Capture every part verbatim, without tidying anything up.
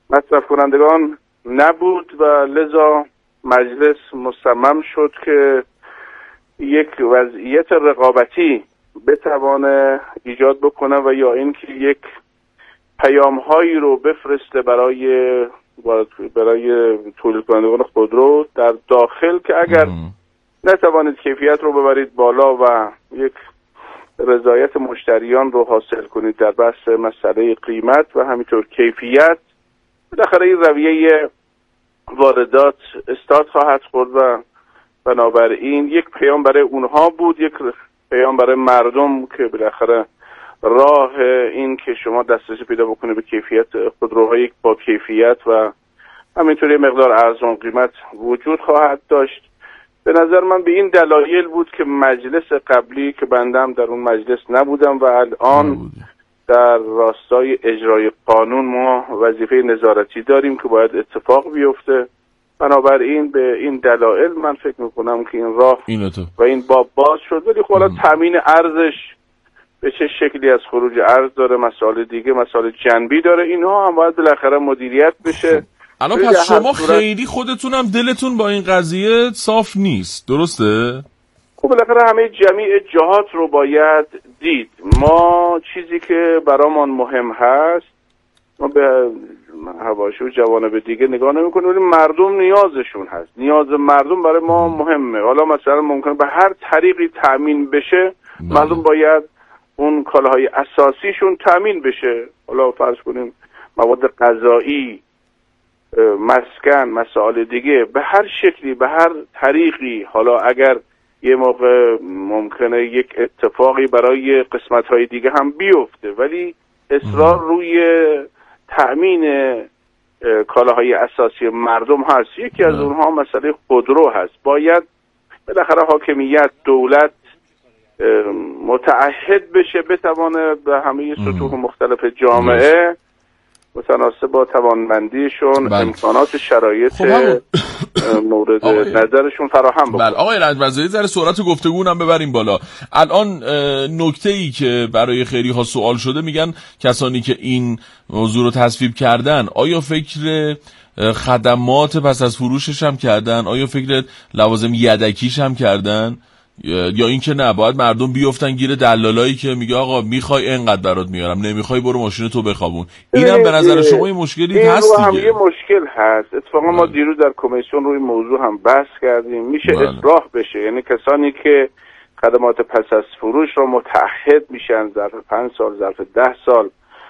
مصرف کنندگان نبود و لذا مجلس مصمم شد که یک وضعیت رقابتی بتوانه ایجاد بکنه و یا اینکه یک پیام‌هایی رو بفرسته برای برای تولید کنندگان خودرو در داخل که اگر نتوانید کیفیت رو ببرید بالا و یک رضایت مشتریان رو حاصل کنید در بحث مسئله قیمت و همینطور کیفیت، بالاخره این رویه واردات استارت خواهد خورد و بنابراین یک پیام برای اونها بود، یک پیام برای مردم که بالاخره راه این که شما دسترسی پیدا بکنه به کیفیت خودروهای با کیفیت و همینطوری مقدار ارزان قیمت وجود خواهد داشت. به نظر من به این دلایل بود که مجلس قبلی که بندم در اون مجلس نبودم و الان در راستای اجرای قانون ما وظیفه نظارتی داریم که باید اتفاق بیفته. بنابراین به این دلایل من فکر میکنم که این راه و این باب باز شد، ولی خب حالا تامین ارزش به چه شکلی از خروج ارز داره، مسائل دیگه، مسائل جنبی داره، اینها هم باید بالاخره مدیریت بشه. الان پس شما خیلی خودتون هم دلتون با این قضیه صاف نیست، درسته؟ خب بالاخره همه جمیع جهات رو باید دید. ما چیزی که برامون مهم هست، ما به حواشی و جوانب دیگه نگاه نمی‌کنیم، ولی مردم نیازشون هست. نیاز مردم برای ما مهمه. حالا مثلا ممکنه به هر طریقی تامین بشه، مردم باید اون کالاهای اساسیشون تامین بشه. حالا فرض کنیم مواد غذایی، مسکن، مسائل دیگه، به هر شکلی به هر طریقی. حالا اگر یه موقع ممکنه یک اتفاقی برای قسمت‌های دیگه هم بیفته، ولی اصرار روی تأمین کالاهای اساسی مردم هست. یکی از اونها مسئله خودرو هست. باید بالاخره حاکمیت، دولت متعهد بشه بتوانه به همه سطوح مختلف جامعه متناسب با توانمندیشون بله. امکانات شرایط خب مورد آقای. نظرشون فراهم بکنه. بله آقای رجب‌رضایی ذره سرعت گفتگو هم ببریم بالا. الان نکته‌ای که برای خیلی ها سوال شده، میگن کسانی که این موضوع رو تصویب کردن آیا فکر خدمات پس از فروشش هم کردن؟ آیا فکر لوازم یدکیش هم کردن؟ یا اینکه نه باید مردم بیفتن گیر دلالایی که میگه آقا میخوای اینقدر برات میارم، نمیخوای برو ماشین تو بخوابون؟ اینم به نظر شما یه مشکلی هست دیگه؟ این هم یه مشکل هست. اتفاقا ما دیروز در کمیسیون روی موضوع هم بحث کردیم. میشه اصلاح بشه، یعنی کسانی که خدمات پس از فروش رو متعهد میشن ظرف پنج سال، ظرف ده سال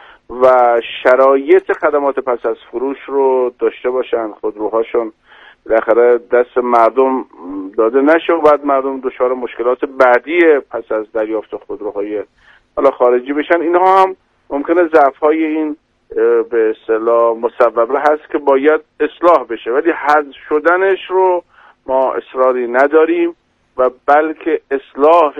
و شرایط خدمات پس از فروش رو داشته باشن، خودروهاشون بالاخره دست مردم داده نشه و بعد مردم دچار مشکلات بعدی پس از دریافت خودروهای حالا خارجی بشن. اینها هم ممکنه ضعف‌های این به اصطلاح مصوبه هست که باید اصلاح بشه، ولی حذف شدنش رو ما اصراری نداریم و بلکه اصلاح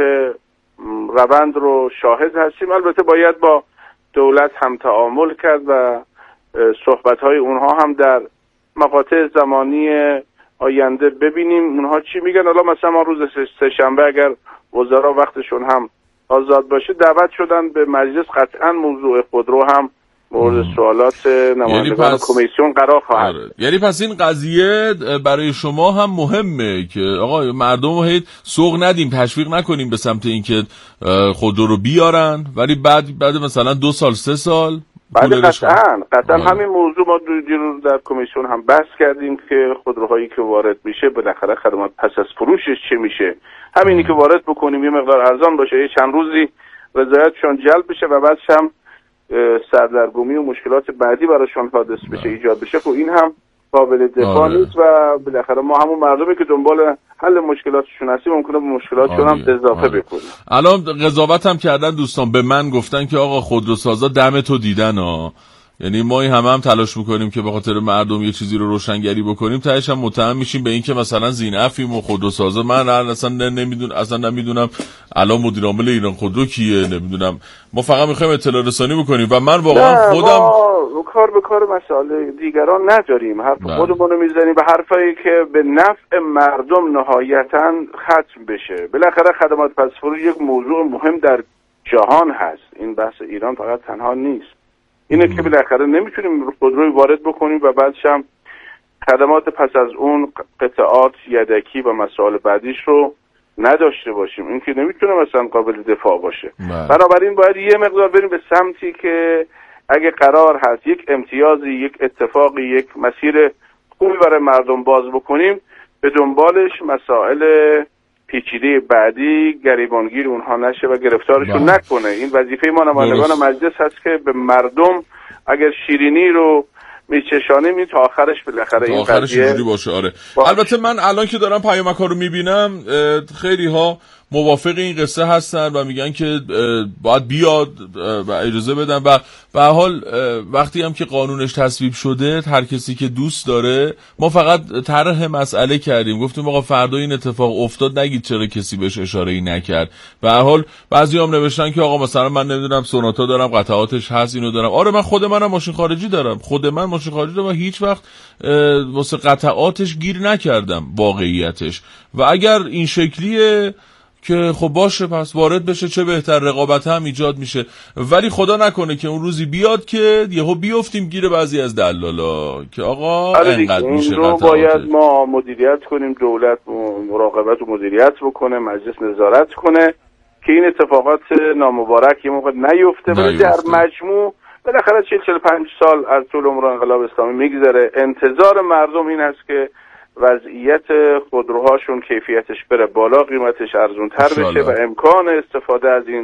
روند رو شاهد هستیم. البته باید با دولت هم تعامل کرد و صحبت‌های اونها هم در مقاطع زمانی آینده ببینیم اونها چی میگن. حالا مثلا ما روز سه شنبه اگر وزرا وقتشون هم آزاد باشه دعوت شدن به مجلس، قطعا موضوع خودرو هم مورد سوالات نمایندگان یعنی کمیسیون قرار خواهد. آره. یعنی پس این قضیه برای شما هم مهمه که آقا مردم رو هیچ سوق ندیم، تشویق نکنیم به سمت اینکه خودرو رو بیارن، ولی بعد بعد مثلا دو سال سه سال بعد قطعا قطعا همین موضوع ما دیروز در کمیسیون هم بحث کردیم که خودروهایی که وارد میشه بالاخره خدمات پس از فروشش چه میشه. همینی که وارد بکنیم یه مقدار ارزان باشه، یه چند روزی رضایتشون جلب بشه و بعدش هم سردرگمی و مشکلات بعدی براشون حادث بشه، ایجاد بشه. خب این هم قابل دفاع نیست و بالاخره ما همون مردمی که دنبال حل مشکلاتشون هستیم ممکنه به مشکلاتشون هم اضافه بکنیم. الان قضاوت هم کردن دوستان، به من گفتن که آقا خودروسازا دم تو دیدن ها، یعنی ما هم هم تلاش میکنیم که به خاطر مردم یه چیزی رو روشنگری بکنیم، تهش هم متهم میشیم به این که مثلا ذی‌نفعیم و خودروسازا. من اصلا نمیدونم اصلا نمیدونم الان مدیر عامل ایران خودرو کیه، نمیدونم. ما فقط میخوایم اطلاع رسانی بکنیم و من واقعا خودم کار به کار مسائل دیگران نداریم، حرف خودمون رو میزنیم به حرفایی که به نفع مردم نهایتاً ختم بشه. بالاخره خدمات پس فروش یک موضوع مهم در جهان هست، این بحث ایران فقط تنها نیست. اینه که بالاخره نمیتونیم خودروی وارد بکنیم و بعدش هم خدمات پس از اون قطعات یدکی و مسائل بعدیش رو نداشته باشیم. این که نمیتونه مثلا قابل دفاع باشه. بنابراین باید یه مقدار بریم به سمتی که اگه قرار هست یک امتیازی، یک اتفاقی، یک مسیر خوبی برای مردم باز بکنیم، به دنبالش مسائل پیچیده بعدی گریبانگیر اونها نشه و گرفتارشون نکنه. این وظیفه ما نمایندگان مجلس هست که به مردم اگر شیرینی رو میچشانیم این تا آخرش بالاخره این آخرش اینجوری باشه. آره باشه. البته من الان که دارم پیامک‌ها رو میبینم خیلی ها موافق این قصه هستن و میگن که باید بیاد و اجازه بدن و به هر حال وقتی هم که قانونش تصویب شده هر کسی که دوست داره، ما فقط طرح مسئله کردیم، گفتیم آقا فردا این اتفاق افتاد نگید چرا کسی بهش اشاره‌ای نکرد. به هر حال بعضیام نوشتن که آقا مثلا من نمیدونم سوناتا دارم قطعاتش هست اینو دارم. آره من خود منم ماشین خارجی دارم، خود من ماشین خارجی دارم و هیچ وقت واسه قطعاتش گیر نکردم واقعیتش. و اگر این شکلیه که خب باشه پس وارد بشه، چه بهتر، رقابت هم ایجاد میشه. ولی خدا نکنه که اون روزی بیاد که یهو بیافتیم گیر بعضی از دلالا که آقا انقدر میشه قطعات. باید ما مدیریت کنیم، دولت مراقبت و مدیریت بکنه، مجلس نظارت کنه که این اتفاقات نامبارک یه موقع نیفته. ولی در مجموع بالاخره چهل چهل و پنج سال از طول عمر انقلاب اسلامی میگذره. انتظار مردم این است که وضعیت خودروهاشون کیفیتش بره بالا، قیمتش ارزونتر بشه و امکان استفاده از این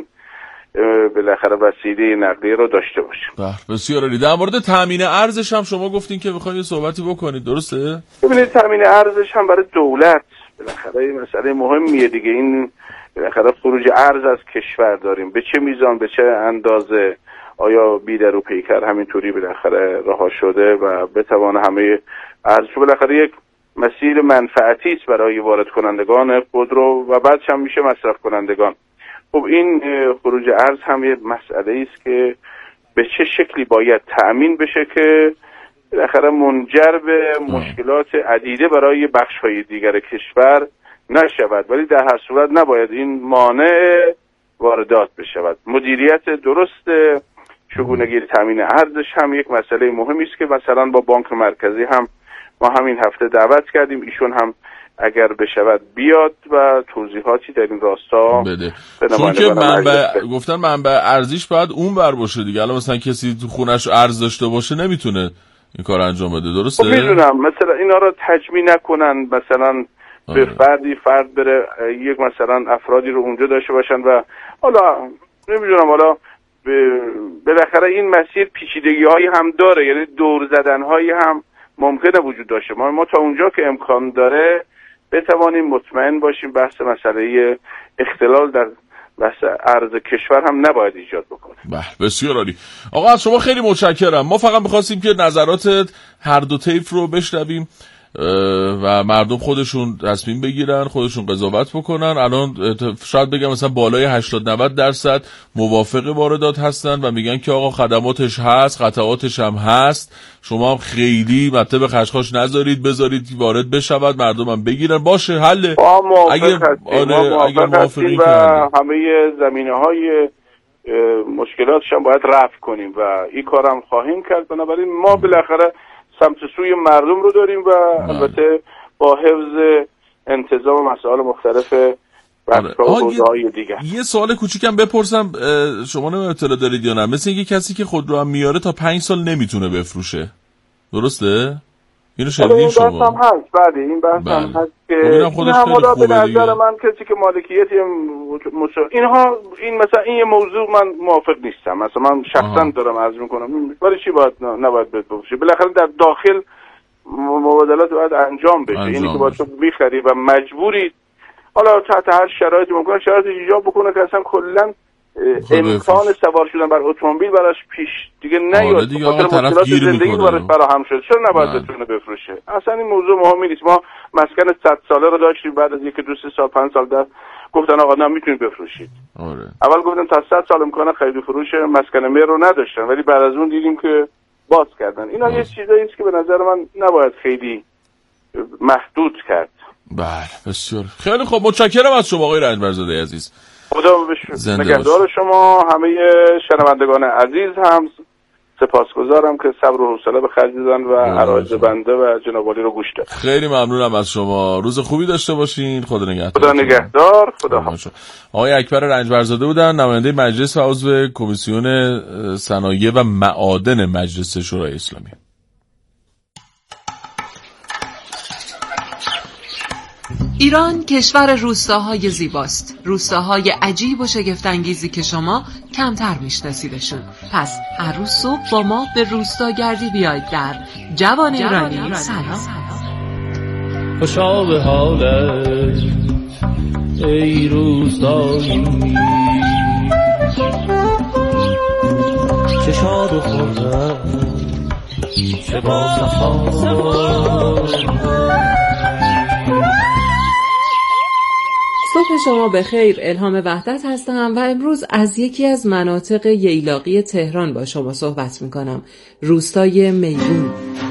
بالاخره وسیله نقلیه رو داشته باشیم. بسیار عالی. در مورد تامین ارزش هم شما گفتین که می‌خواید صحبتی بکنید، درسته؟ ببینید تامین ارزش هم برای دولت بالاخره این مسئله مهمیه دیگه. این بالاخره خروج ارز از کشور داریم، به چه میزان، به چه اندازه، آیا بی‌در و پیکر همینطوری بالاخره رها شده و بتوانه همه ارزش بالاخره یک مسیر منفعتی است برای وارد کنندگان خودرو و بعدش هم میشه مصرف کنندگان. خب این خروج ارز هم یه مسئله است که به چه شکلی باید تأمین بشه که بالاخره منجر به مشکلات عدیده برای بخش‌های دیگر کشور نشود، ولی در هر صورت نباید این مانع واردات بشود. مدیریت درست چگونگی تأمین ارزش هم یک مسئله مهمی است که مثلا با بانک مرکزی هم ما همین هفته دعوت کردیم، ایشون هم اگر بشود بیاد و توضیحاتی در این راستا بده. چون که منبع گفتن منبع ارزیش باید اون بر باشه دیگه. الان مثلا کسی تو خونش ارز داشته باشه نمیتونه این کار انجام بده، درسته؟ خب میدونم مثلا اینا رو تجمیع نکنن، مثلا به فردی فرد بره یک مثلا افرادی رو اونجا داشته باشن و حالا نمیدونم حالا بالاخره این مسیر پیچیدگی هایی هم داره، یعنی دور زدن هایی هم ممکنه وجود داشته. ما ما تا اونجا که امکان داره بتوانیم مطمئن باشیم بحث مسئله اختلال در بحث ارز کشور هم نباید ایجاد بکنه. بله بسیار عالی. آقا از شما خیلی متشکرم. ما فقط می‌خواستیم که نظرات هر دو طیف رو بشنویم و مردم خودشون تصمیم بگیرن، خودشون قضاوت بکنن. الان شاید بگم مثلا بالای هشتاد نود درصد موافق واردات هستن و میگن که آقا خدماتش هست، قطعاتش هم هست، شما هم خیلی مطلب خشخاش نذارید، بذارید وارد بشود، مردم هم بگیرن. باشه حله. اگه آره اگه موافقی و همه زمینه‌های مشکلاتش هم باید رفع کنیم و این کارم خواهیم کرد. بنابراین ما بالاخره سمت سوی مردم رو داریم و البته با حفظ انتظام مسائل مختلف بحث‌ها و حوزه‌های دیگر. یه سوال کوچیکم بپرسم، شما نمی‌دونم اطلاع دارید یا نه، مثل اینکه کسی که خودرو هم میاره تا پنج سال نمیتونه بفروشه، درسته؟ اینو شنیدین شما؟ این بحث هم هست. بله این بحث بله. هم هست که اینم خودش خیلی خوبه. به نظر من کسی که مالکیت مش... اینها این مثلا این یه موضوع من موافق نیستم. مثلا من شخصا دارم عرض میکنم برای چی باید نباید بفروشه؟ بالاخره در داخل مبادلات باید انجام بشه. اینی که باید تو بخری و مجبوری حالا تحت هر شرایطی ممکنه شرایط ایجاد بکنه که اصلا کلا امکان سوار شدن بر اتومبیل براش پیش دیگه نیاد، خاطر مشکلات زندگی براش فراهم شد، چرا نباید بتونه بفروشه؟ اصلا این موضوع مهمی نیست. ما مسکن صد ساله رو داشتیم، بعد از یک دو سه سال پنج سال در گفتن آقا نه میتونید بفروشید. آره. اول گفتن تا صد سال امکان خرید و فروش مسکن مر رو نداشتن، ولی بعد از اون دیدیم که باز کردن. اینا یه چیزایی است که به نظر من نباید خیلی محدود کرد. بله بسیار خیلی خوب، متشکرم از شما آقای رنجبرزاده عزیز. خدا نگهدار شما، همه شنوندگان عزیز هم سپاسگزارم که صبر و حوصله به خرج می‌دن و عرایض بنده و جناب عالی رو گوش دادن. خیلی ممنونم از شما. روز خوبی داشته باشین. خدا نگهدار. خدا نگهدار. خدا حافظ. آقای اکبر رنجبرزاده بودن، نماینده مجلس و عضو کمیسیون صنایع و معادن مجلس شورای اسلامی. ایران کشور روستاهای زیباست، روستاهای عجیب و شگفت‌انگیزی که شما کمتر میشناسیدشون. پس هر روز صبح با ما به روستاگردی بیایید در جوان ایرانی. سلام. خوشا به حالت ای روستایی، چه شاد و خورم چه با صفا. صبح شما بخیر. الهام وحدت هستم و امروز از یکی از مناطق ییلاقی تهران با شما صحبت میکنم، روستای میگون.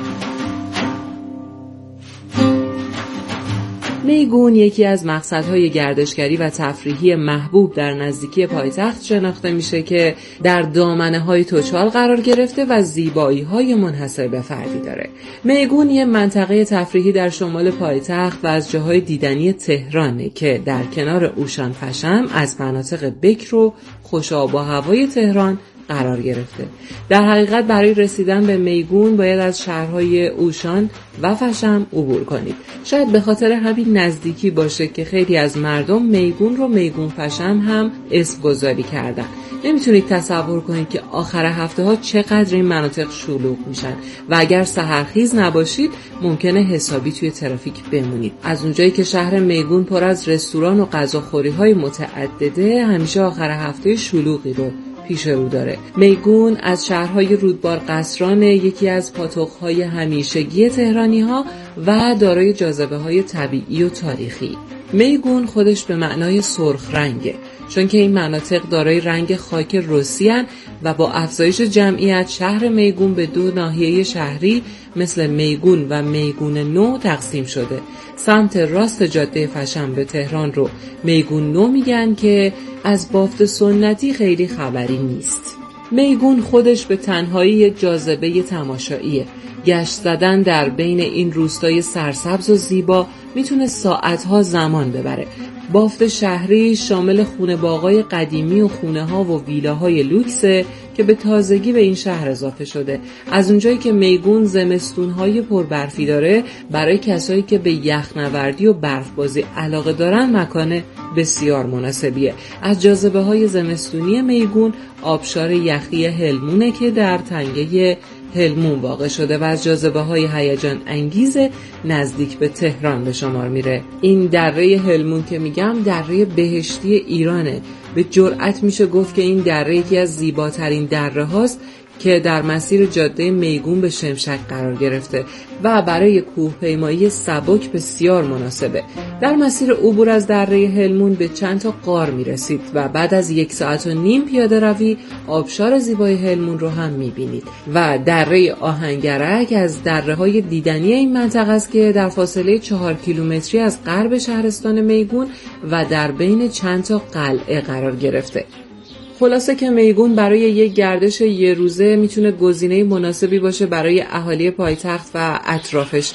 میگون یکی از مقصدهای گردشگری و تفریحی محبوب در نزدیکی پایتخت شناخته میشه که در دامنه‌های توچال قرار گرفته و زیبایی‌های منحصر به فردی داره. میگون یه منطقه تفریحی در شمال پایتخت و از جاهای دیدنی تهرانه که در کنار اوشان فشم از مناطق بکر و خوش‌آب و هوای تهران قرار گرفته. در حقیقت برای رسیدن به میگون باید از شهرهای اوشان و فشم عبور کنید. شاید به خاطر همین نزدیکی باشه که خیلی از مردم میگون رو میگون فشم هم اسم گذاری کردن. نمیتونید تصور کنید که آخر هفته ها چقدر این مناطق شلوغ میشن و اگر سحرخیز نباشید ممکنه حسابی توی ترافیک بمونید. از اونجایی که شهر میگون پر از رستوران و غذاخوری های متعدده، همیشه آخر هفته شلوغی رو پیش رو داره. میگون از شهرهای رودبار قصران، یکی از پاتوق‌های همیشگی تهرانی‌ها و دارای جاذبه‌های طبیعی و تاریخی. میگون خودش به معنای سرخ رنگه، چون که این مناطق دارای رنگ خاک رسی‌اند و با افزایش جمعیت شهر میگون به دو ناحیه شهری مثل میگون و میگون نو تقسیم شده. سمت راست جاده فشم به تهران رو میگون نو میگن که از بافت سنتی خیلی خبری نیست. میگون خودش به تنهایی جاذبه تماشاییه. گشت زدن در بین این روستای سرسبز و زیبا میتونه ساعتها زمان ببره. بافت شهری شامل خونه باغای قدیمی و خونه ها و ویلاهای لوکسه که به تازگی به این شهر اضافه شده. از اونجایی که میگون زمستونهای پربرفی داره، برای کسایی که به یخنوردی و برفبازی علاقه دارن مکان بسیار مناسبیه. از جاذبه های زمستونی میگون آبشار یخی هلمونه که در تنگه هلمون واقع شده و از جاذبه های هیجان انگیز نزدیک به تهران به شمار میره. این دره هلمون که میگم دره بهشتی ایرانه. به جرئت میشه گفت که این دره یکی از زیباترین دره هاست که در مسیر جاده میگون به شمشک قرار گرفته و برای کوهپیمایی سبک بسیار مناسبه. در مسیر عبور از دره هلمون به چند تا غار میرسید و بعد از یک ساعت و نیم پیاده روی آبشار زیبای هلمون رو هم میبینید. و دره آهنگرک از دره های دیدنی این منطقه است که در فاصله چهار کیلومتری از غرب شهرستان میگون و در بین چند تا قلعه قرار گرفته. خلاصه که میگون برای یک گردش یه روزه میتونه گزینه مناسبی باشه برای اهالی پایتخت و اطرافش.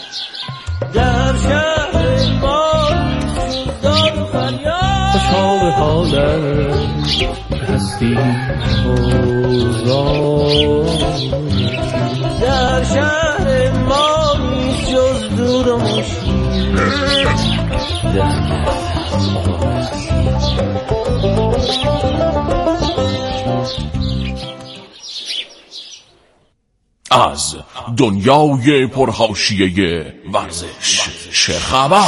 در شهر ما داد و فریاد، خوشحال حالت هستی اوزان. در شهر ما نیست جز دور و مشکل. از دنیای پرحاشیه ورزش چه خبر؟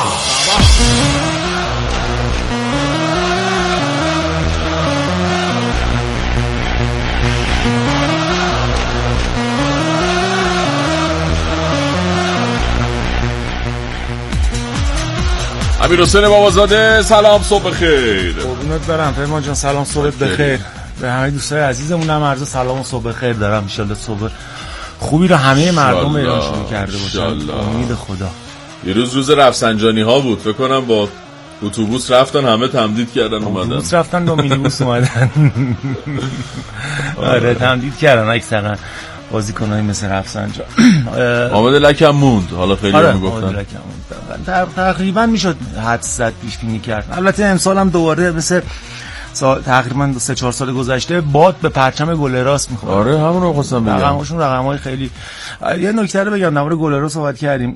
امیر حسین بابازاده سلام، صبح بخیر. قربونت برم پیمان جان، سلام، صبح بخیر. به همه دوستای عزیزمون هم عرض سلام و صبح بخیر دارم. ان شاءالله صبح خوبی رو همه مردم ایران شروع کرده باشن. امید خدا. یه روز روز رفسنجانی ها بود، فکر کنم با اتوبوس رفتن، همه تمدید کردن اومدن. اتوبوس رفتن دو مینیبوس اومدن. آره تمدید کردن اکثرا. بازیکنایی مثل رفسنجان. حامد لکم موند، حالا خیلی آره میگفتن تقریبا میشد حدس زد، پیش بینی کرد. البته امسال هم دوباره مثل سال تقریبا سه چهار سال گذشته باد به پرچم گلراس میخوره. آره همون رو خواستم بگم، رقمشون رقمای خیلی. یه نکته رو بگم، در مورد گلرا صحبت کردیم،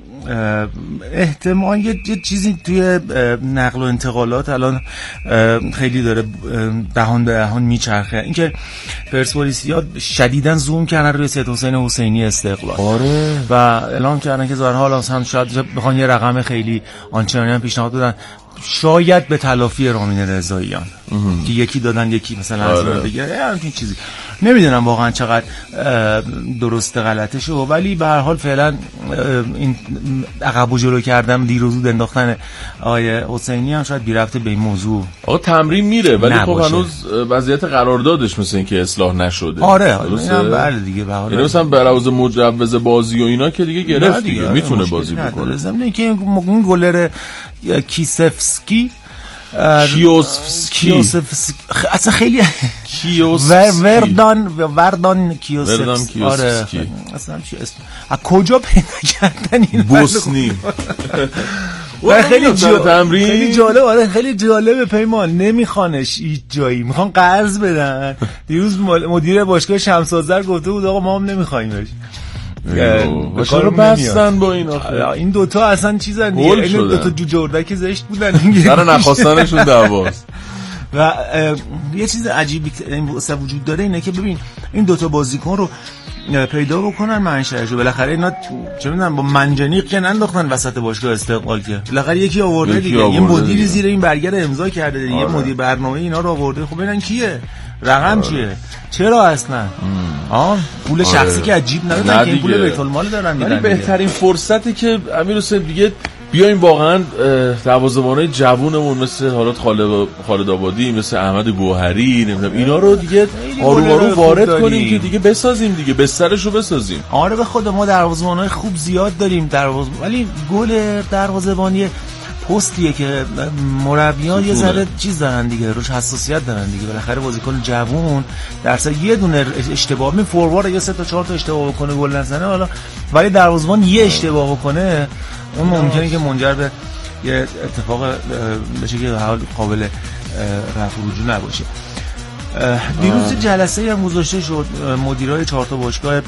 احتمال یه چیزی توی نقل و انتقالات الان خیلی داره دهان به دهان میچرخه، اینکه پرسپولیسیا شدیداً زوم کردن روی سید حسین حسینی استقلال. آره و اعلام کردن که ظاهرا حالا هم شاید بخوان یه رقم خیلی آنچنانی هم پیشنهاد دادن، شاید به تلافی رامین رضاییان که یکی دادن یکی مثلا از آره. دیگه همین چیزی. نمیدونم واقعا چقدر درسته غلطه شو، ولی به هر حال فعلا این عقب و جلو کردن دیر و زود انداختن آقای حسینی هم شاید بی ربطه به این موضوع. آقا تمرین میره ولی خب نباشه. هنوز وضعیت قراردادش مثل اینکه اصلاح نشده. آره اینم بله دیگه به هر حال مثلا به لحاظ مجوز بازی و اینا که دیگه گرفت دیگه, دیگه. میتونه بازی بکنه. ضمن اینکه این گلر کیسفسکی کیوسفسکی اصلا خیلی کیوسفسکی وردان وردان کیوسفسکی. آره اصلا چی اسم از کجا پیدا کردن این بوسنی؟ خیلی جالب، خیلی جالب. آره خیلی جالبه پیمان، نمیخوانش هیچ جایی، میخوان قرض بدن. دیروز مدیر باشگاه شمس‌آذر گفته بود آقا ما هم نمیخوایمش. چرا بستن با این آخه؟ این دوتا اصلا چیزن دیگه، این دوتا جوجردک زشت بودن سر نخواستنشون دعواست. و یه چیز عجیبی که وجود داره اینه که ببین این دوتا بازیکن رو پیدا بکنن منشأش رو، بالاخره اینا چه میدونم با منجنیق که ننداختن وسط باشگاه استقلال، که بالاخره یکی آورده دیگه، یه مدیری زیر این برگر امضا کرده دیگه، یه مدیر برنامه اینا رو آورده. خب ببینن کیه، رقم چیه، چرا اصلا آه پول شخصی که عجیب ندادن که این پول بیت المال دارن میدن. ولی بهترین فرصتی که امیر حسین دیگه بیایم واقعا دروازه‌بانای جوونمون مثل حالات خالد خالد آبادی، مثل احمد گوهری، نمیدونم اینا رو دیگه آروم آروم وارد کنیم که دیگه بسازیم دیگه، بسترشو بسازیم. آره به خود ما دروازه‌بانای خوب زیاد داریم دروازه، ولی گل دروازه‌بانی پستیه که مربیان یه ذره چیز دارن دیگه، روش حساسیت دارن دیگه. بالاخره بازیکن جوون درصد یه دونه اشتباه می فوروارد یا سه تا چهار تا اشتباه بکنه گل نزنه حالا، ولی دروازه‌بان یه اشتباه بکنه اون ممکنه که منجر به یه اتفاق بشه که حال قابل رفع و رجوع نباشه. دیروز جلسه هم گذاشته شد، مدیرای چهار تا باشگاه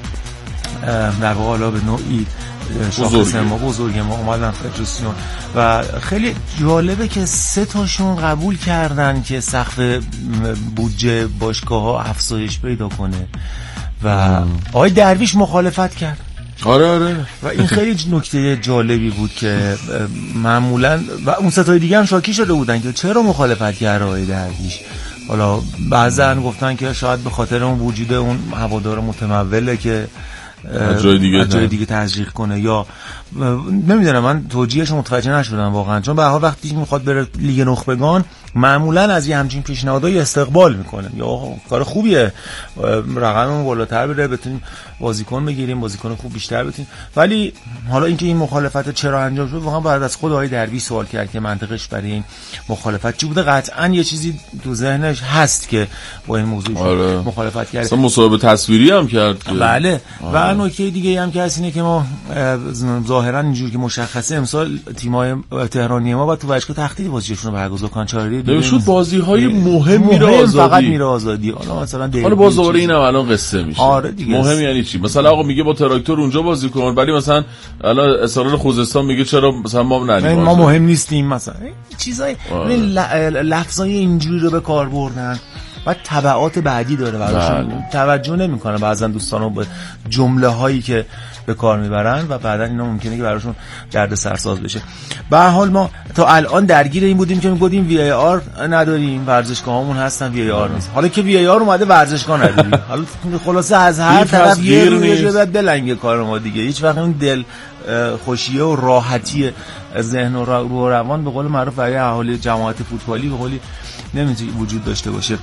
در واقع حالا به نوعی شاخص ما بزرگ ما اومدن فدراسیون و خیلی جالبه که سه تاشون قبول کردن که سقف بودجه باشگاه ها افزایش پیدا کنه و آقای درویش مخالفت کرد. آره آره و این خیلی نکته جالبی بود که معمولا و اون ستای دیگه هم شاکی شده بودن که چرا مخالفت کرد آقای درویش. حالا بعضن گفتن که شاید به خاطر اون وجود اون هوادار متموله که جای دیگه جای دیگه تزریق کنه، یا نمیدونم، من توجیهش متوجه نشدم واقعا، چون به هر حال وقتی میخواد بره لیگ نخبگان معمولا از این همچین پیشنهادهای استقبال میکنه، یا کار خوبیه رقممون بالاتر بره بتونیم بازیکن بگیریم، بازیکن خوب بیشتر بتونیم. ولی حالا اینکه این مخالفت چرا انجام شد واقعا بعد از خود آقای درویش سوال کرد که منطقش برای این مخالفت چی بوده. قطعا یه چیزی تو ذهنش هست که با این موضوع آره. مخالفت کرد. اصلا مصاحبه تصویری هم کرد. بله آره. و نکته دیگه هم که هست اینه که ما ظاهرا اینجوری که مشخصه امسال تیم‌های تهرانی ما با تو ورزشگاه تختی بازیشون رو برگزار کنن، چاره نمیشد بازی‌های مهم میره آزادی، فقط میره آزادی. حالا مثلا حالا باز دوباره اینم الان قصه میشه. آره دیگه مهم یعنی چی؟ مثلا آقا میگه با تراکتور اونجا بازی کن، ولی مثلا الان اسرار خوزستان میگه چرا مثلا ما نریم، ما مهم نیستیم مثلا چیزای لفظای اینجوری رو به کار بردن و تبعات بعدی داره براشون، توجه نمیکنه بعضن دوستانو به جمله هایی که به کار میبرن و بعدن اینا ممکنه که براشون درد سرساز بشه. به هر حال ما تا الان درگیر این بودیم که میگفتیم وی ای آر نداریم، ورزشگاهامون هستن وی ای آر نیست. حالا که وی ای آر اومده ورزشگاه نداریم، حالا خلاصه از هر طرف یه رویه بعد دلنگ کار ما دیگه. هیچ وقت اون دل خوشیه و راحتی ذهن و روان به قول معروف برای اهالی جماعت فوتبالی به قولی نمیتونه وجود داشته باشه.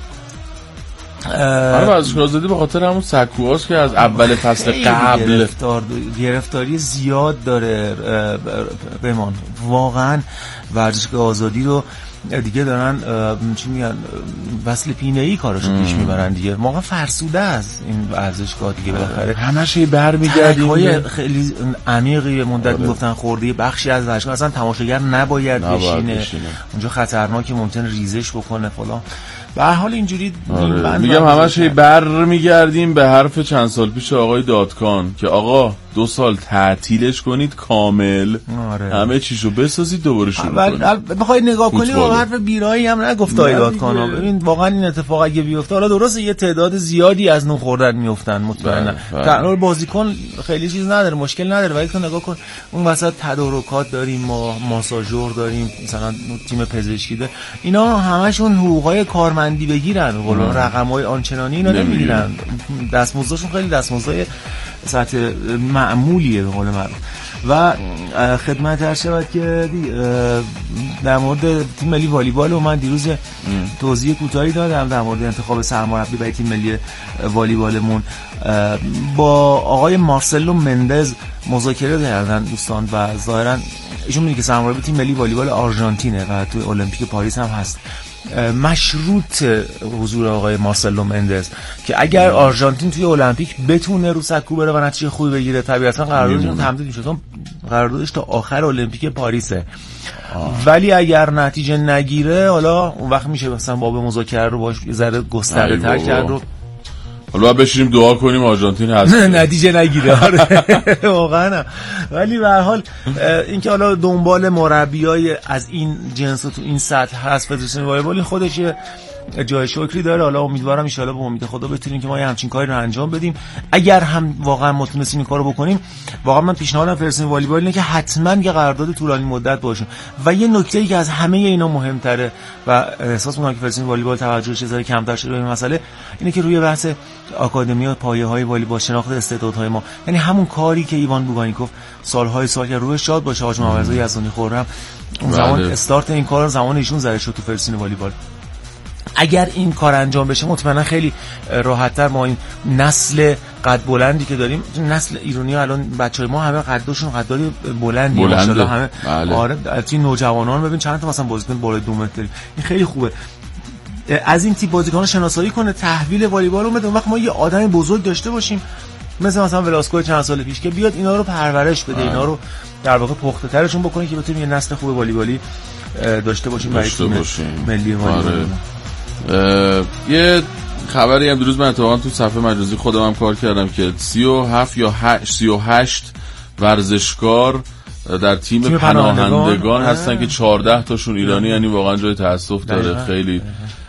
آره ورزشگاه آزادی به خاطر همون سکوهاست که از اول فصل قبل گرفتار گرفتاری زیاد داره. بمان واقعا ورزشگاه آزادی رو دیگه دارن چی میگن وصل پینه‌ای کاراشو پیش میبرن دیگه. موقع فرسوده است این ورزشگاه دیگه، بالاخره همش برمیگردیم های خیلی عمیقی مدت میگفتن خورده بخشی از ورزشگاه اصلا تماشاگر نباید, نباید بشینه. بشینه اونجا خطرناکه، ممکن ریزش بکنه فلان. به هر حال اینجوری آره. میگم همش هی برمیگردیم به حرف چند سال پیش آقای دادکان که آقا دو سال تعطیلش کنید کامل. آره. همه چیشو بسازید دوباره شروع کنید. بخوای نگاه کنی با حرف بیرایی هم نگفت آقای دادکان. ببین واقعا این اتفاق اگه بیفته، حالا درسته یه تعداد زیادی از نو خوردن میافتن مطمئنا، قرار بازیکن خیلی چیز نداره، مشکل نداره، ولی تو نگاه کن اون وسط تدارکات داریم، ما ماساژور داریم، مثلا تیم پزشکی داره، اینا همشون حقوقای کارمندی بگیرن، قولون رقمای آنچنانی اینا نمیگیرن، دستمزدشون خیلی دستمزدای سطح معمولیه به قول معروف. و خدمت هر شود که در مورد تیم ملی والیبال و من دیروز توضیح کوتاهی دادم در مورد انتخاب سرمربی برای تیم ملی والیبالمون. با آقای مارسلو مندز مذاکره کردن دوستان و ظاهرا ایشون میگه که سرمربی تیم ملی والیبال آرژانتینه و توی المپیک پاریس هم هست، مشروط حضور آقای مارسلو مندز که اگر آرژانتین توی المپیک بتونه رو سکو بره و نتیجه خوبی بگیره طبیعتا قراردادش تمدید میشه، چون قراردادش تا آخر المپیک پاریسه. آه. ولی اگر نتیجه نگیره حالا اون وقت میشه مثلا باب مذاکره رو باش یه ذره گسترده‌تر کرد و حالا بشینیم دعا کنیم آرژانتین هست نتیجه نگیره. آره واقعا. ولی به هر حال اینکه حالا دنبال مربیای از این جنس تو این سطح هست فدراسیون والیبال خودش یه جای شکری داره. حالا امیدوارم ان شاءالله به امید خدا بتونیم که ما یه همچین کاری رو انجام بدیم. اگر هم واقعا ما تونستیم این کارو بکنیم، واقعا من پیشنهادم فدراسیون والیبال اینه که حتما یه قرارداد طولانی مدت باشه. و یه نکته‌ای که از همه اینا مهمتره و احساس می‌کنم که فدراسیون والیبال توجهش ذره کمتر شده به این مسئله، اینه که روی بحث آکادمی و پایه‌های والیبال، شناخت استعدادهای ما، یعنی همون کاری که ایوان بوگانیکوف سال‌های سال که روش شاد باشه حاج محمد رضا یزدانی خرم اون زمان استارت این کار زمان ایشون زده شد تو فدراسیون والیبال. اگر این کار انجام بشه مطمئنا خیلی راحت‌تر ما این نسل قد بلندی که داریم، نسل ایرانی‌ها الان بچه‌های ما همه قدشون قدای بلندی ماشاءالله همه. بله. آره تیم نوجوانان ببین چند تا مثلا بازیکن بالای دو متر داریم، این خیلی خوبه. از این تیپ بازیکن‌ها شناسایی کنه، تحویل والیبال رو بده، اون وقت ما یه آدم بزرگ داشته باشیم مثلا مثلا ولاسکو چند سال پیش که بیاد اینا رو پرورش بده، اینا رو در واقع پخته‌ترشون بکنه که بتونیم یه نسل خوب والیبالی داشته باشیم برای تیم ملی والیبال. یه خبری هم دیروز من اتفاقا تو صفحه مجازی خودم هم کار کردم که سی و هفت یا سی و هشت ورزشکار در تیم, تیم پناهندگان, پناهندگان هستن که چهارده تاشون ایرانی، یعنی واقعا جای تأسف داره. خیلی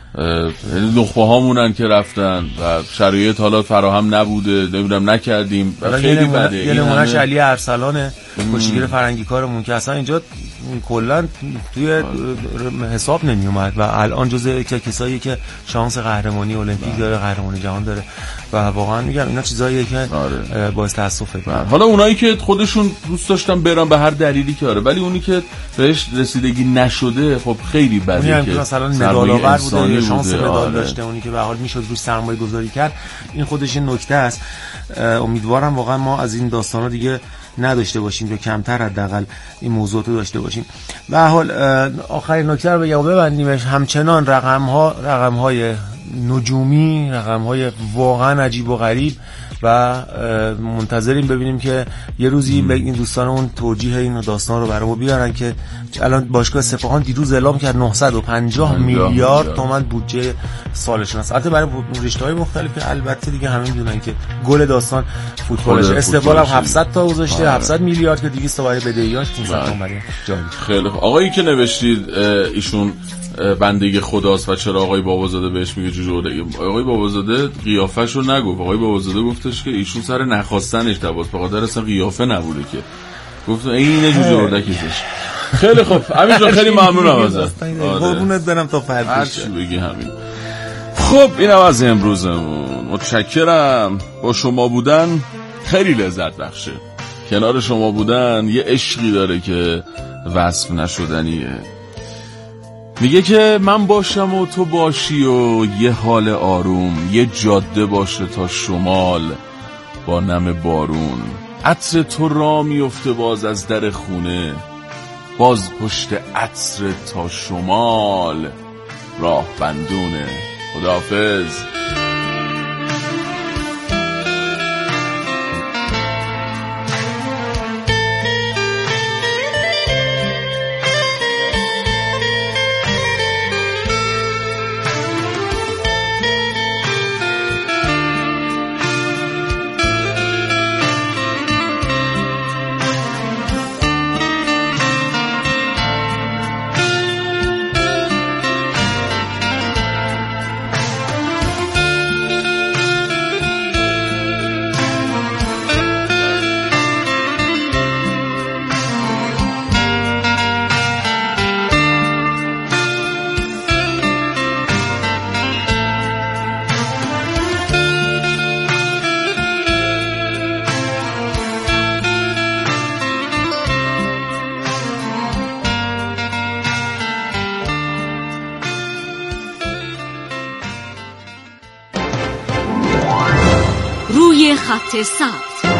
نخبه هامونن که رفتن و شرایط حالا فراهم نبوده، نمیدونم نکردیم و خیلی بده. یه نمونهش علی ارسلانه کشتیگیر فرنگی کارمون که اصلا اینجا کلا توی حساب نمی اومد و الان جزء کسایی که شانس قهرمانی المپیک داره، قهرمانی جهان داره و واقعا میگم اینا چیزاییه که آره. باعث تاسفه. حالا اونایی که خودشون دوست داشتن برن به هر دلیلی که آره، ولی اونی که بهش رسیدگی نشده خب خیلی بده که مثلا مدال آور بوده یا شانس مدال آره. داشته، اونی که به حال میشد روش سرمایه گذاری کرد، این خودش این نکته است. امیدوارم واقعا ما از این داستانا دیگه نداشته باشیم یا کمتر حداقل این موضوعات رو داشته باشیم. به هر حال آخرین نکته رو بگم ببندیمش. همچنان رقم ها رقم های نجومی، رقم های واقعا عجیب و غریب و منتظریم ببینیم که یه روزی به این دوستانمون توجیه این داستان رو برامون بیارن که الان باشگاه سپاهان دیروز اعلام کرد نهصد و پنجاه میلیارد تومان بودجه سالشون است. البته برای رشته‌های مختلف که البته دیگه همه میدونن که گل داستان فوتبالش. استقلال هم هفتصد تا گذاشته، هفتصد میلیارد که دویست تا برای بدهیاش، پانصد تا برای جاری. خیلی خوب. آقایی که نوشتید ایشون بندگی خداست و چرا آقای بابازاده بهش میگه جوجه، آقای بابازاده قیافش رو نگفت. آقای بابازاده گفتش که ایشون سر نخواستنش دواز بقدر اصلا قیافه نبوده که گفت این جوجه اردکیش. خیلی خوب همین جا خیلی ممنونم ازت. قربونت برم تا فردا هر چی بگی همین. خب اینم از امروزمون. متشکرم. با شما بودن خیلی لذت بخشه. کنار شما بودن یه عشقی داره که وصف نشدنیه. میگه که من باشم و تو باشی و یه حال آروم، یه جاده باشه تا شمال با نم بارون، عطر تو را میفته باز از در خونه، باز پشت عطر تا شمال راه بندونه. خداحافظ. روی خط ثبت.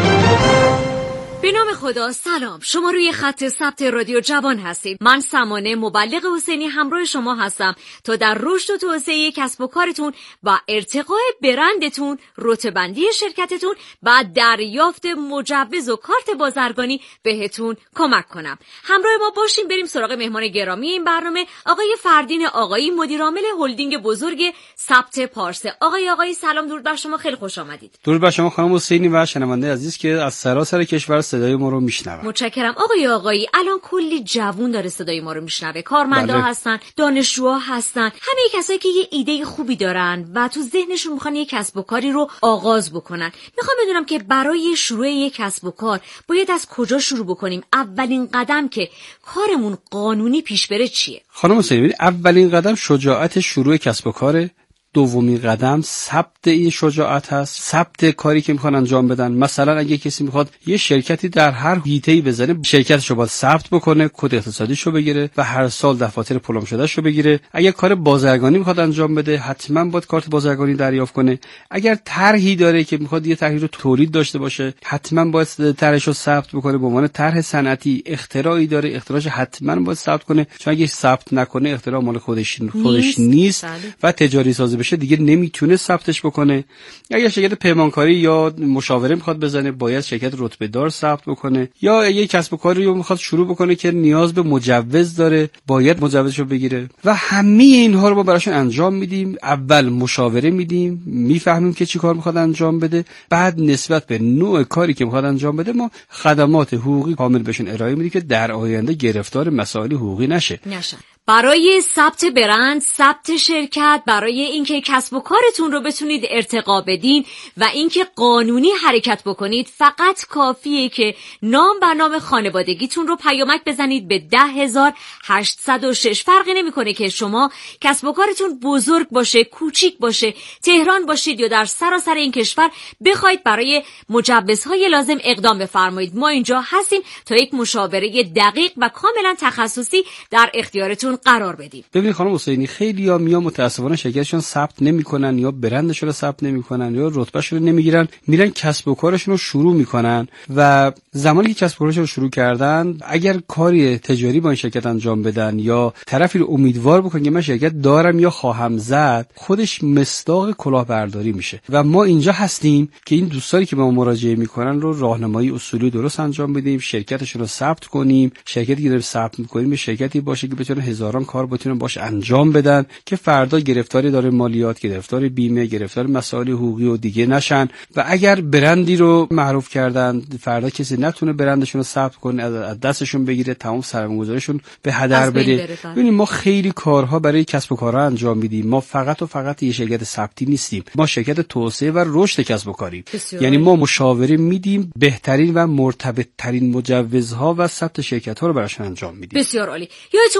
به نام خدا، سلام. شما روی خط ثبت رادیو جوان هستید. من سمانه مبلغ حسینی همراه شما هستم تا در رشد و توسعه کسب و کارتون و ارتقاء برندتون، رتبه‌بندی شرکتتون و دریافت مجوز و کارت بازرگانی بهتون کمک کنم. همراه ما باشین. بریم سراغ مهمان گرامی این برنامه، آقای فردین آقایی، مدیر عامل هلدینگ بزرگ ثبت پارسه. آقای آقایی سلام، درود بر شما، خیلی خوش آمدید. درود بر شما خانم حسینی و شنونده عزیز که از سراسر کشور صدای ما رو میشنوه. متشکرم. آقای آقایی، الان کلی جوون داره صدای ما رو میشنوه، کارمندا بله. هستن، دانشجوها هستن، همه کسایی که یه ایده خوبی دارن و تو ذهنشون میخوان یه کسب و کاری رو آغاز بکنن. میخوام بدونم که برای شروع یه کسب و کار باید از کجا شروع بکنیم؟ اولین قدم که کارمون قانونی پیش بره چیه؟ خانم حسینی، اولین قدم شجاعت شروع کسب و کاره. دومین قدم ثبت این شجاعت هست، ثبت کاری که میخوان انجام بدن. مثلا اگه کسی میخواد یه شرکتی در هر حیطه‌ای بزنه، شرکتش رو باید ثبت بکنه، کد اقتصادیش رو بگیره و هر سال دفاتر پلم شدهش رو بگیره. اگه کار بازرگانی میخواد انجام بده، حتما باید کارت بازرگانی دریافت کنه. اگر طرحی داره که میخواد یه طرحی رو تولید داشته باشه، حتما باید طرحش رو ثبت بکنه به عنوان طرح صنعتی. اختراعی داره، اختراعش حتما باید ثبت کنه، چون اگه ثبت نکنه اختراع مال خودش خودش نیست و تجاری سازی بشه دیگه نمیتونه ثبتش بکنه. اگر شرکت پیمانکاری یا مشاوره میخواد بزنه، باید شرکت رتبه دار ثبت بکنه. یا یک کسب و کاری رو میخواد شروع بکنه که نیاز به مجوز داره، باید مجوزشو بگیره. و همه اینها رو ما براشون انجام میدیم. اول مشاوره میدیم، میفهمیم که چی کار میخواد انجام بده، بعد نسبت به نوع کاری که میخواد انجام بده ما خدمات حقوقی کامل بهشون ارائه میدیم که در آینده گرفتار مسائل حقوقی نشه. نشه. برای ثبت برند، ثبت شرکت، برای اینکه کسب و کارتون رو بتونید ارتقا بدین و اینکه قانونی حرکت بکنید، فقط کافیه که نام بر نام خانوادگیتون رو پیامک بزنید به ده هزار هشتصد و شش. فرقی نمیکنه که شما کسب و کارتون بزرگ باشه، کوچیک باشه، تهران باشید یا در سراسر این کشور، بخواید برای مجوزهای لازم اقدام بفرمایید. ما اینجا هستیم تا یک مشاوره دقیق و کاملا تخصصی در اختیارتون قرار بدیم. ببینید خانم حسینی، خیلی‌ها میان متأسفانه شرکتشون ثبت نمی‌کنن یا برندشون رو ثبت نمی‌کنن یا رتبهشون رو نمیگیرن، میرن کسب و کارشون رو شروع می‌کنن و زمانی که کسب و کارشون رو شروع کردن، اگر کاری تجاری با این شرکت انجام بدن یا طرفی رو امیدوار بکنن که من شرکت دارم یا خواهم زد، خودش مصداق کلاهبرداری میشه. و ما اینجا هستیم که این دوستانی که به ما مراجعه می‌کنن رو راهنمایی اصولی درست انجام بدیم، شرکتشون رو ثبت کنیم. شرکتی که داریم ثبت می‌کنیم شرکتی باشه که بتونه هزاران کار بتونن باش انجام بدن که فردا گرفتاری داره مالیات، گرفتاری بیمه، گرفتاری مسائل حقوقی و دیگه نشن. و اگر برندی رو معروف کردن، فردا کسی نتونه برندشون رو ثبت کنه، از دستشون بگیره، تمام سرمایه‌گذاریشون به هدر بره. ببینید ما خیلی کارها برای کسب و کارها انجام میدیم. ما فقط و فقط یه شرکت ثبتی نیستیم، ما شرکت توسعه و رشد کسب و کاریم. یعنی ما مشاوره میدیم، بهترین و مرتبط ترین مجوزها و ثبت شرکت‌ها رو براشون انجام میدیم. بسیار عالی. یادتون باشه اگر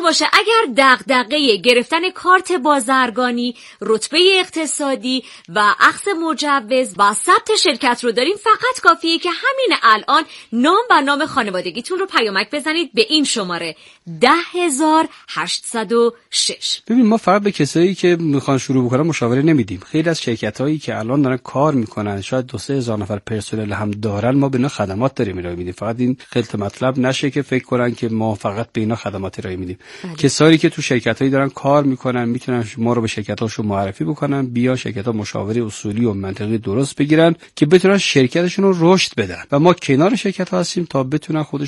اگر دغدغه گرفتن کارت بازرگانی، رتبه اقتصادی و اخذ مجوز و ثبت شرکت رو دارین، فقط کافیه که همین الان نام و نام خانوادگیتون رو پیامک بزنید به این شماره ده هزار هشتصد و شش. ببین ما فقط به کسایی که میخوان شروع بکنن مشاوره نمیدیم. خیلی از شرکتایی که الان دارن کار میکنن، شاید دو سه هزار نفر پرسنل هم دارن، ما به اینا خدمات داریم ارائه میدیم. فقط این خلط مطلب نشه که فکر کنن که ما فقط به اینا خدمات ارائه میدیم. بله. کسایی که تو شرکتایی دارن کار میکنن میتونن ما رو به شرکتاشون معرفی بکنن، بیا شرکت‌ها مشاوره اصولی و منطقی درست بگیرن که بتونن شرکتشون رو رشد بدن و ما کنار شرکت‌ها هستیم تا بتونن خودشون